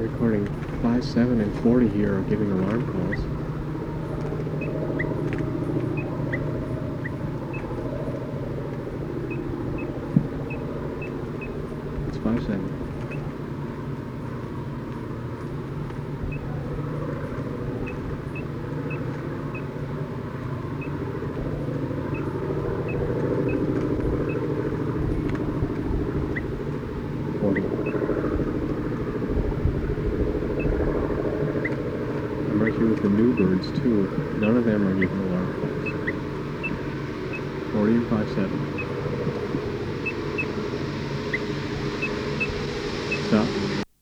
Recording 5, 7, and 40 here are giving alarm calls. It's 5, 7. I'm right here with the new birds too. None of them are giving alarm calls. 40 and 5, 7.